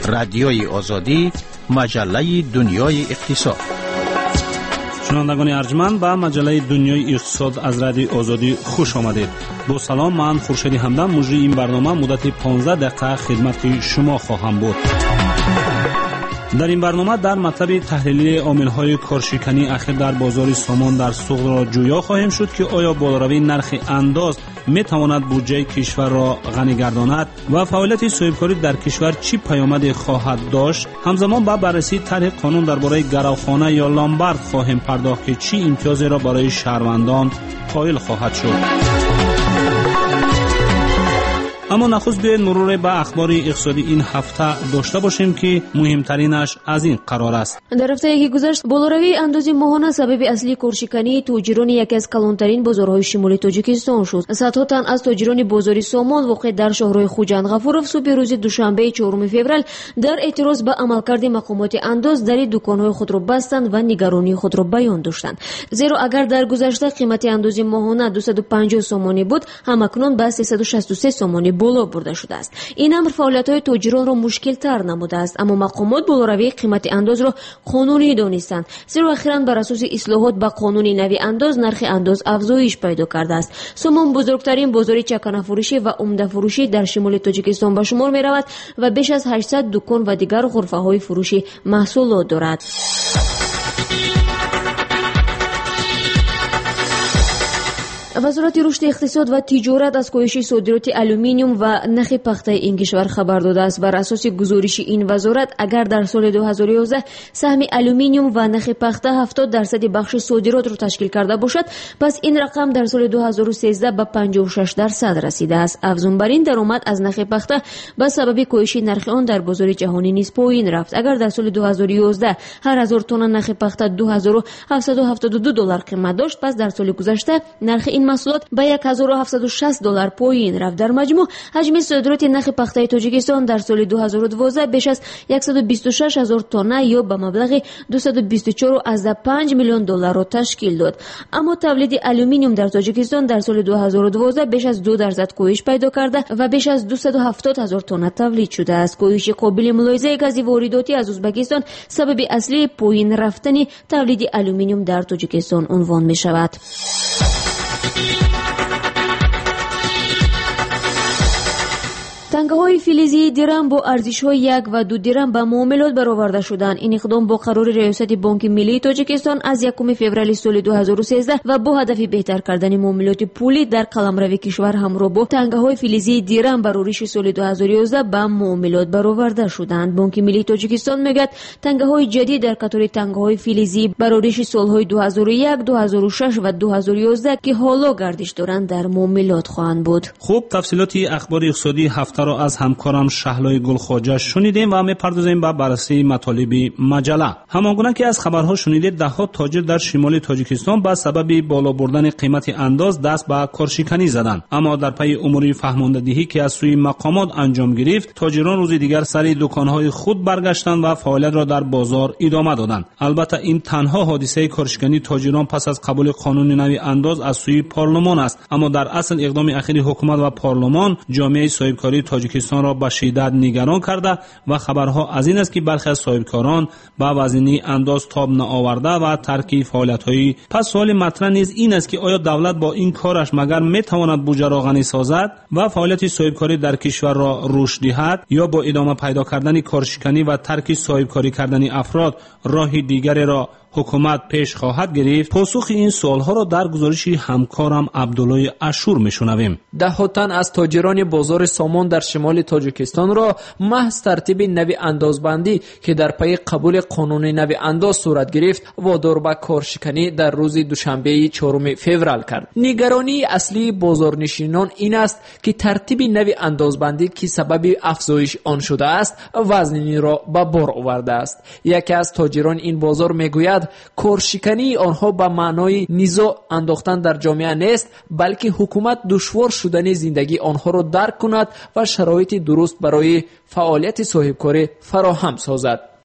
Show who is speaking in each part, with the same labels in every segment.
Speaker 1: رادیوی آزادی، مجله دنیای اقتصاد.
Speaker 2: شنوندگان ارجمند، به مجله دنیای اقتصاد از رادیوی آزادی خوش آمدید. با سلام، من خورشید همدم مجری این برنامه مدت 15 دقیقه خدمت شما خواهم بود. در این برنامه در مطلب تحلیلی عامل‌های کارشکنی اخیر در بازار سامان در سوق را جویا خواهیم شد که آیا بالاروی نرخ انداز میتواند بودجه کشور را غنی گرداند و فعالیت صاحبکاری در کشور چی پیامد خواهد داشت. همزمان با بررسی طرح قانون درباره گروخانه یا لامبرد خواهیم پرداخت که چی امتیازی را برای شهروندان قائل خواهد شد. اما نخست بیایید مرور به اخبار اقتصادی این هفته داشته باشیم که مهمترینش از این قرار است.
Speaker 3: در هفته که گذشت بالاروی اندازه ماهانه سبب اصلی کارشکنی تاجران یکی از کلانترین بازارهای شمالی تاجیکستان شد. صدها تن از تاجران بازار سامان واقع در شهرهای خوجند غفورov صبح روز دوشنبه 4 فوریه در اعتراض به عملکرد مقامات انداز در دکانهای خود را بستند و نگرانی خود را بیان داشتند. زیرا اگر در گذشته قیمت اندازه ماهانه 250 سومانی بود، همکنون به 363 سومانی بالا برده شده است. این امر فعالیت‌های تاجران را مشکل تر نموده است، اما مقامات بالاروی قیمت انداز را قانونی دانستند، زیرا اخیراً بر اساس اصلاحات به قانون نوی انداز نرخ انداز افزایش پیدا کرده است. سامان بزرگترین بازار چکنه فروشی و عمده فروشی در شمال تاجیکستان به شمار می‌رود و بیش از 800 دکان و دیگر غرفه‌های فروشی محصولات دارد. وزارت رشد اقتصاد و تجارت از کاهش صادرات آلومینیوم و نرخ پخته این کشور خبر داده است. بر اساس گزارش این وزارت، اگر در سال 2011 سهم آلومینیوم و نرخ پخته 70% بخش صادرات را تشکیل کرده باشد، پس این رقم در سال 2013 به 56% رسیده است. افزون بر این، درآمد از نرخ پخته به سبب کاهش نرخ آن در بازار جهانی نیز پایین رفت. اگر در سال 2011 هر 1000 تن نرخ پخته 2772 دلار قیمت داشت، پس در سال گذشته نرخ این محصولات به 1760 دلار پایین رفت. در مجموع حجم صادرات نرخ پخته تاجیکستان در سال 2012 بیش از 126,000 تن یا به مبلغ 224.5 میلیون دلار را تشکیل داد. اما تولید آلومینیوم در تاجیکستان در سال 2012 بیش از 2% کاهش پیدا کرده و بیش از 270,000 تن تولید شده است. کاهش قابل ملاحظه گاز وارداتی از ازبکستان سبب اصلی پایین رفتن تولید آلومینیوم در تاجیکستان عنوان می شود. تنگه‌های فلزی درم با ارزش‌های 1 و 2 درم به معاملات برآورده شدند. این اقدام با قرار ریاست بانک ملی تاجیکستان از 1 فوریه سال 2013 و با هدف بهتر کردن معاملات پولی در قلمرو کشور همراه با تنگه‌های فلزی درم برای سال 2011 به معاملات برآورده شدند. بانک ملی تاجیکستان میگوید تنگه‌های جدید در قطار تنگه‌های فلزی برای سال‌های 2001، 2006 و 2011 که حالا گردش دارند در معاملات خواهند بود.
Speaker 2: خوب، تفصیلات اخبار اقتصادی هفته را از همکارم شهلای گلخواجه شنیدیم و می‌پردازیم به بررسی مطالب مجله. همانگونه که از خبرها شنیدید، ده‌ها تاجر در شمال تاجیکستان به سبب بالا بردن قیمت انداز دست به کارشکنی زدند. اما در پی امور فهماندهی که از سوی مقامات انجام گرفت، تاجران روز دیگر سر دکان‌های خود برگشتند و فعالیت را در بازار ادامه دادند. البته این تنها حادثه کارشکنی تاجران پس از قبول قانون نوی انداز از سوی پارلمان است، اما در اصل اقدام اخیر حکومت و پارلمان جامعه صاحبکاری تاجیکستان را به شدت نگران کرده و خبرها از این است که برخی از صاحبکاران به وزنی انداز تاب نآورده و ترک فعالیت‌های. پس سوال مطرح نیز این است که آیا دولت با این کارش مگر میتواند بودجه را غنی سازد و فعالیت صاحبکاری در کشور را رشد دهد، یا با ادامه پیدا کردن کارشکنی و ترک صاحبکاری کردن افراد راه دیگری را حکومت پیش خواهد گرفت؟ پاسخ این سوالها را در گزارش همکارم عبدالله اشور میشنویم.
Speaker 4: ده تن از تاجران بازار سامان در شمال تاجیکستان را محض ترتیب نوی اندازبندی که در پی قبول قانون نوی انداز صورت گرفت وادار به کارشکنی در روز دوشنبه 4 فوریه کرد. نگرانی اصلی بازارنشینان این است که ترتیب نوی اندازبندی که سبب افزایش آن شده است وزنی را به بار آورده است. یکی از تاجران این بازار میگوید کارشکنی آنها به معنای نزاع انداختن در جامعه نیست، بلکه حکومت دشوار شدن زندگی آنها را درک کند و شرایط درست برای فعالیت صاحبکاری فراهم سازد.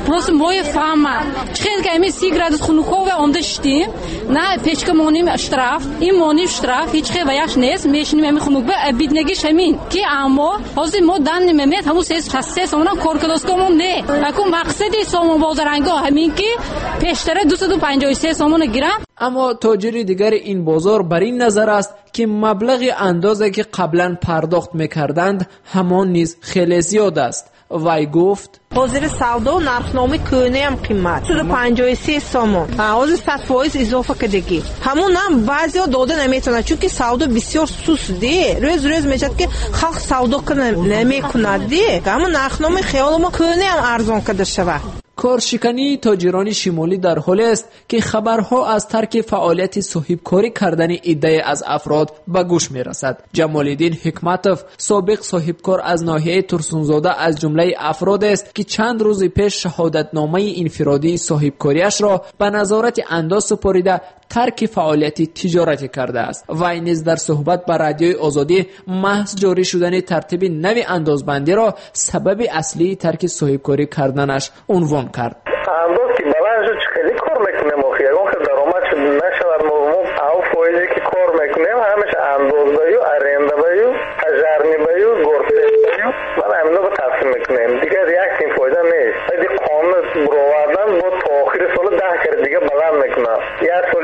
Speaker 5: просто моя фама. Чхен кайми 30 градус хунукова онда штим. На печка моним штраф, им моним штраф, هیچ خیلی ویاش نیست. میشنیم همین خونوبه بیدنگیش همین. کی اما حاضر ما دان نمیاد همون سه سومنا کارکلاسکمون نه. اكو مقصدی سومون بازارنگا همین که پیشتر 253 سومون گیرم.
Speaker 4: اما تاجر دیگر این بازار بر این نظر است که مبلغ اندازه که قبلا پرداخت میکردند همان نیز خیلی زیاد است. وای گفت
Speaker 6: حاضر سودا نرخنامه کونه هم قیمت 153 سوم حاضر 100% اضافه کردگی همون هم بعضیا داده نمیتونه چون که سودا بسیار سوسته روز میشد که خلق سودا کنه نمیکند دی همون نرخنامه خیال ما کونه هم ارزان کرده شود.
Speaker 4: کارشکنی تاجران شمالی در حال است که خبرها از ترک فعالیت صاحبکاری کردن عده از افراد به گوش می رسد. جمال الدین حکمتوف سابق صاحبکار از ناحیه ترسونزاده از جمله افراد است که چند روز پیش شهادتنامه انفرادی صاحبکاریش را به نظارت انداز سپاریده ترک فعالیت تجارتی کرده است. وی نیز در صحبت با رادیوی آزادی محض جاری شدن ترتیب نوی اندازبندی را سبب اصلی ترک صاحبکاری کردنش عنوان کرد.
Speaker 7: انداز که بلندش خیلی کار میکنیم آخه اون که درآمد نشود ما او فایزی که کار میکنیم همش انداز بایو ارنده بایو تجارنی بایو گرفته بایو من همینو با تقسیم میکنیم دیگه یک این فایده نیست. ولی قانون برآوردن با تا آخر سال 10 کرد دیگه بلند میکنم. یک سال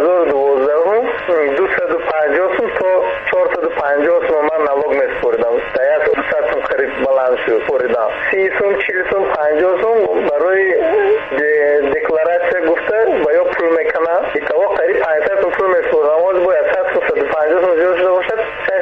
Speaker 7: 2012 250 تا 450 سوم من نواق میسپردم. در یک سال 100 قریب بلند شد سپردم. 30 سوم 40 سوم 50 سوم برای دکلاراسیون گفته باید پول میکنم. ایتوا قریب 500 سوم پول میسپردم. آواز باید 100 سوم 150 سوم زیاد شده باشد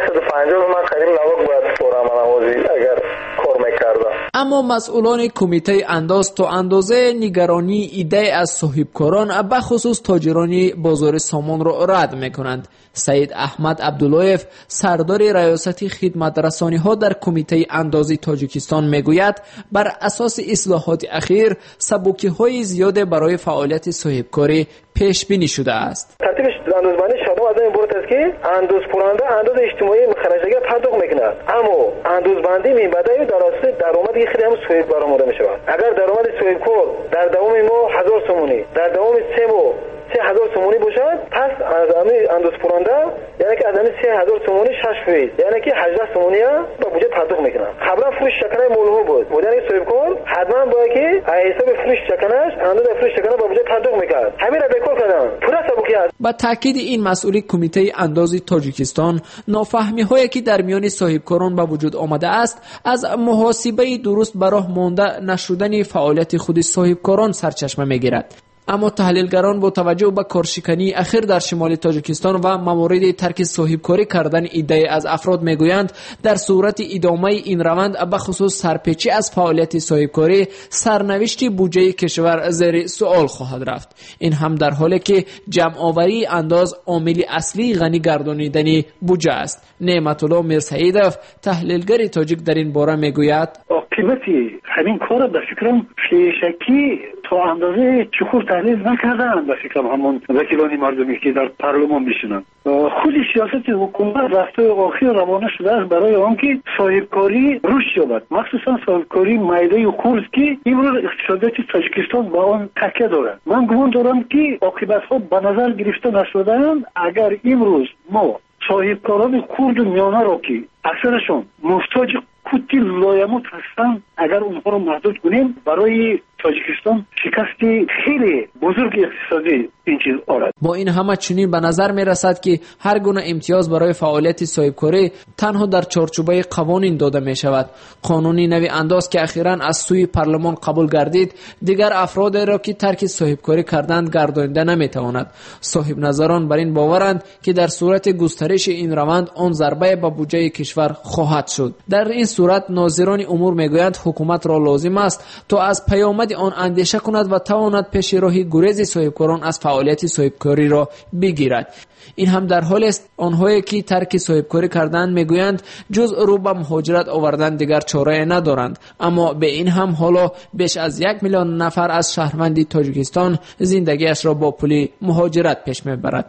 Speaker 7: 650 من قریب نواق باید سپرم آوازی اگر کار میکردم.
Speaker 4: اما مسئولان کمیته انداز تا اندازه نگرانی ایده از صاحبکاران به خصوص تاجران بازار سامان را رد میکنند. سید احمد عبداللهیف سردار ریاست خدمت رسانی ها در کمیته اندازی تاجیکستان میگوید بر اساس اصلاحات اخیر سبکی های زیاد برای فعالیت صاحبکاری پیش بینی شده است.
Speaker 7: ترتیب اندازبندی شده از این عبارت است که انداز پرنده انداز اجتماعی خرجگر پرداخت میکند اما اندازبندی میبده در اساس درآمد خیلی هم صاحبکار آماده میشود. اگر درآمد صاحبکار در دوام ماه 1000 سومونی در دوام 3 ماه 3000 سومونی باشد پس از انداز پرنده یعنی که از 3000 سومونی 6 فیصد یعنی که 18 سومونی با بودجه پرداخت میکنن. قبلا فروش چکنه مولها بود یعنی صاحبکار حتما باید که حساب فروش چکنش انداز فروش چکنه با بودجه پرداخت میکرد. همین را بکار کردن پورا سبکی است.
Speaker 4: با تاکید این مسئول کمیته اندازی تاجیکستان نافهمی هایی که در میان صاحبکاران به وجود آمده است از محاسبه درست به راه مانده نشدن فعالیت خود صاحبکاران سرچشمه میگیرد. اما تحلیلگران با توجه به کارشکنی اخیر در شمال تاجیکستان و موارد ترک صاحبکاری کردن ایده از افراد میگویند در صورت ادامه این روند به خصوص سرپیچی از فعالیت صاحبکاری سرنوشت بودجه کشور زیر سوال خواهد رفت. این هم در حالی که جمع آوری انداز عامل اصلی غنی گردانیدن بودجه است. نعمت الله میرسعیدوف تحلیلگر تاجیک در این باره میگوید
Speaker 8: قیمتی همین کار به فکرم پیشکی تا اندازه چخور تحلیل نکردن به فکرم همون وکیلان مردمی که در پارلمان میشنن. خود سیاست حکومت رفته آخر روانه شده است برای آنکه صاحبکاری رشد یابد مخصوصا صاحبکاری میده خرد که امروز اقتصادیات تاجیکستان با آن تکیه دارد. من گمان دارم که عاقبت ها به نظر گرفته نشده‌اند. اگر امروز ما صاحبکاران خرد و میانه را که اکثرشون محتاج کوتی لایموت هستند اگر اونها رو محدود کنیم برای تاجیکستان شکستی خیلی بزرگ اقتصادی این چیز آرد.
Speaker 4: با این همه چنین به نظر می رسد که هر گونه امتیاز برای فعالیت صاحبکاری تنها در چارچوبه قوانین داده می شود. قانونی نوی انداز که اخیراً از سوی پارلمان قبول گردید دیگر افراد را که ترک صاحبکاری کردند گردانیده نمی تواند. صاحب نظران بر این باورند که در صورت گسترش این روند آن ضربه به بودجه کشور خواهد شد. در این صورت ناظران امور میگویند حکومت را لازم است تا از پیامد آن اندیشه کند و تواند پیش راهی گریز صاحبکاران از فعالیت صاحبکاری را بگیرد. این هم در حال است آنهایی که ترک صاحبکاری کردند میگویند جز رو به مهاجرت آوردن دیگر چاره ندارند. اما به این هم حالا بیش از 1 میلیون نفر از شهروندی تاجیکستان زندگیش را با پول مهاجرت پیش میبرد.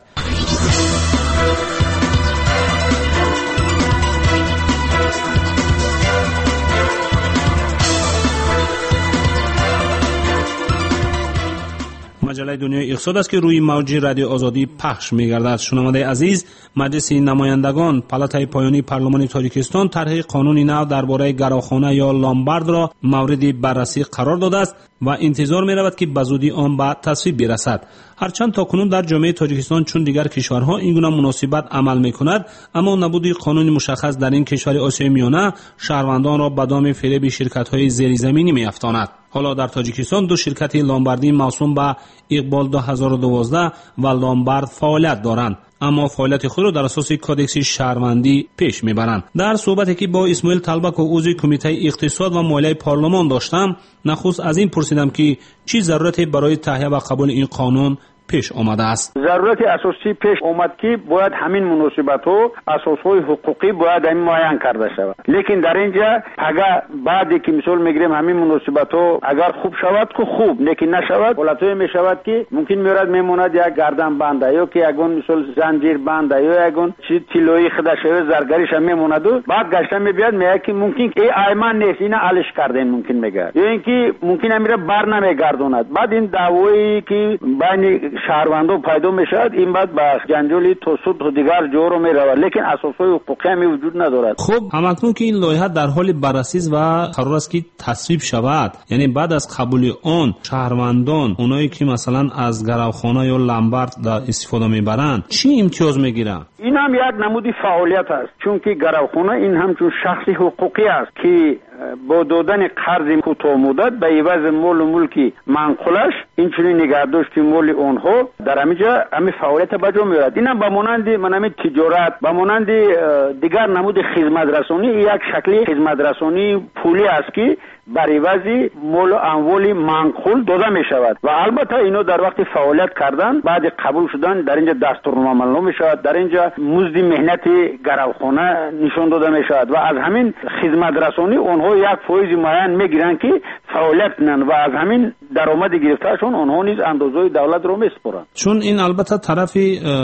Speaker 2: مجله دنیای اقتصاد است که روی موج رادیو آزادی پخش می‌گردد. شنونده عزیز، مجلس نمایندگان پالاتای پایانی پارلمان تاجیکستان طرح قانون نو درباره گروخانه یا لامبارد را مورد بررسی قرار داده است و انتظار می‌رود که بزودی آن به تصویب برسد. هرچند تاکنون در جامعه تاجیکستان چون دیگر کشورها این گونه مناسبت عمل می‌کند، اما نبود قانون مشخص در این کشور آسیای میانه شهروندان را به دام فریب شرکت‌های زیرزمینی می‌افتاند. حالا در تاجیکستان دو شرکت لامباردی موسوم به اقبال 2012 و لامبارد فعالیت دارند، اما فعالیت خود را در اساس کدکس شهروندی پیش میبرند. در صحبتی که با اسماعیل طلبک و عضو کمیته اقتصاد و مالیه پارلمان داشتم، نخست از این پرسیدم که چی ضرورتی برای تهیه و قبول این قانون پیش آمده است.
Speaker 9: ضرورت اساسی پیش آمد که باید همین مناسبت‌ها اساس‌های حقوقی باید همین معین کرده شود. لیکن در اینجا اگر بعدی که مثال میگیریم همین مناسبت‌ها اگر خوب شود که خوب، لیکن نشود حالتایی میشود که ممکن میاد میموند یک گردن بنده یا که یگون مثال زنجیر بنده یا یگون چی طلایی خدشه زرگریش میموند و بعد گشتن میبیاد میگه که ممکن ای ایمان نیست اینا علش کردن ممکن میگه یا اینکه ممکن میره بر نمیگردوند. بعد این دعوایی که بین شهروندان پیدا میشد این بعد با جنجالی توسط و دیگر جور میرود، لیکن اساسای حقوقی هم وجود ندارد.
Speaker 2: خب همکنون که این لایحه در حال بررسی و قرار است که تصویب شود، یعنی بعد از قبول آن شهروندان اونایی که مثلا از گروخانه یا لامبارد استفاده میبرند چی امتیاز میگیرن؟
Speaker 9: این هم یک نمودی فعالیت است، چون که گروخانه این همچون شخصی حقوقی است که با دادن قرض کوتاه مدت به عوض مال و ملکی منقولش اینچنین نگهداشت مال اونها در همینجا همین فعالیت بجا میاد. این هم به مانند تجارت به مانند دیگر نمود خدمت رسانی یک شکلی خدمت رسانی پولی است که بر عوض مال و اموال منقول داده می شود و البته اینو در وقت فعالیت کردن بعد قبول شدن در اینجا دستورنامه معلوم می شود، در اینجا مزد مهنت گروخانه نشان داده می شود و از همین خدمت رسانی اونها یک فایز معین میگیرن که فعالیت کنن و از همین درآمد گرفتهشون اونها نیز اندازه دولت رو میسپارن.
Speaker 2: چون این البته طرف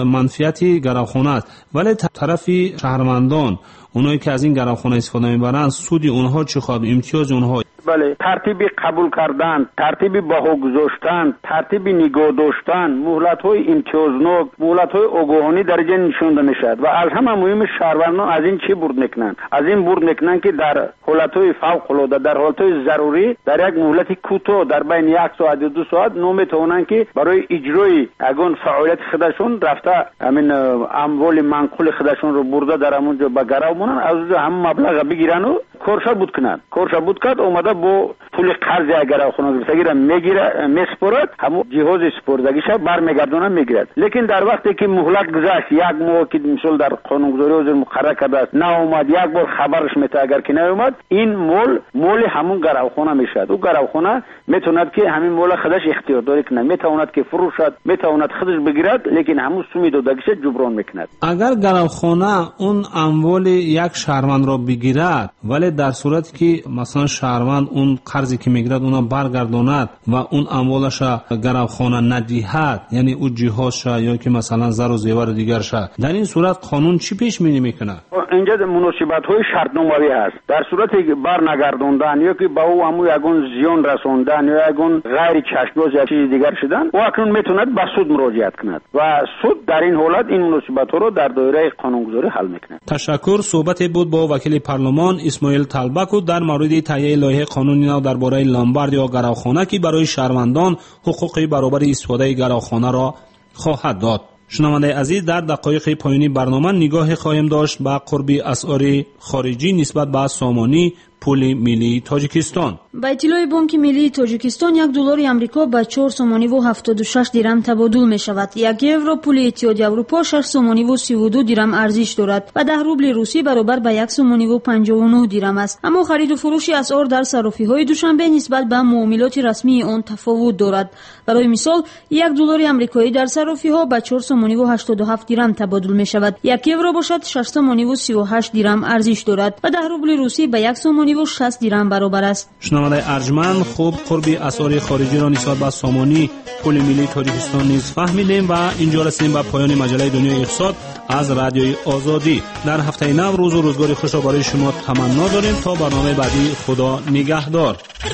Speaker 2: منفعتی گروخانه است، ولی طرف شهروندان اونایی که از این گروخانه استفاده میبرن سود اونها چه خواهد؟ امتیاز اونها؟
Speaker 9: بله، ترتیب قبول کردن، ترتیب بها گذاشتن، ترتیب نگاه داشتن، مهلت‌های امتیازناک، مهلت‌های آگاهانه در جای نشانده میشد و از همه مهم شهروندان از این چی برد میکنن؟ از این برد میکنن که در حالت‌های فوق العاده، در حالت‌های ضروری در یک مهلت کوتاه در بین 1 ساعت و 2 ساعت نمیتونن که برای اجرای اگون فعالیت خودشون رفته همین اموال منقول خودشون رو برده در همونجا به گرو مونن، از هم مبلغ بگیرن و کارشا بود کنن. کارشا بود کرد اومده با پول قرض اگر خونه گرفتگی میگیره میسپرد، همون جهاز سپردگیش برمیگردونه میگیرد. لیکن در وقتی که مهلت گذشت یک ماه که مثلا در قانونگذاری وزیر مقرر کرده است نه اومد یک بار خبرش میته، اگر که نیومد این مال همون گروخانه میشد. او گروخانه میتوند که همین مال خودش اختیار داری کنه، میتواند که فروشد، میتواند خودش بگیرد، لیکن همون سومی دادگیش جبران میکند.
Speaker 2: اگر گروخانه اون اموال یک شهروند را بگیرد ولی در صورتی که مثلا شهروند اون قرضی که میگیرد اونا برگرداند و اون اموالش گروخانه ندهد، یعنی او جهازش یا که مثلا زر و زیور دیگرش، در این صورت قانون چی پیش بینی میکنه؟
Speaker 9: اینجا مناسبت‌های شرطنامه‌ای هست. در صورتی که برنگرداندن یا که با او همون یگون زیان رساندن یا یگون غیر چشم‌داز یا چیز دیگر شدن، او اکنون میتوند به سود مراجعت کند و سود در این حالت این مناسبت‌ها رو در دایره قانونگذاری حل میکنه.
Speaker 2: تشکر. صحبت بود با وکیل پارلمان اسماعیل طلبک در مورد تهیه لایحه قانونی نو درباره لامبارد یا گروخانه که برای شهروندان حقوق برابر استفاده گروخانه را خواهد داد. شنونده عزیز، در دقایق پایانی برنامه نگاه خواهیم داشت به قرب اسعار خارجی نسبت به سامانی پول ملی تاجیکستان.
Speaker 3: با اطلاع بانک ملی تاجیکستان $1 آمریکا به 4 سومانی و 76 درم تبادل می شود. 1 یورو پول اتحادیه اروپا 6 سومانی و 32 درم ارزش دارد و 10 روبل روسی برابر به 1 سومانی و 59 درم است. اما خرید و فروش اسعار در صرافی‌های دوشنبه نسبت به معاملات رسمی آن تفاوت دارد. برای مثال $1 آمریکایی در صرافی‌ها به 4 سومانی و 87 درم تبادل می شود. 1 یورو باشد 6 سومانی و 38 درم ارزش دارد و 10 روبل روسی به 1 سومانی و 60 درم برابر است.
Speaker 2: شنونده ارجمند، خوب قرب اسعار خارجی را نسبت به سامانی پول ملی تاجیکستان نیز فهمیدیم و اینجا رسیدیم به پایان مجله دنیای اقتصاد از رادیوی آزادی. در هفته نو روز و روزگار خوش را برای شما تمنا داریم. تا برنامه بعدی، خدا نگهدار.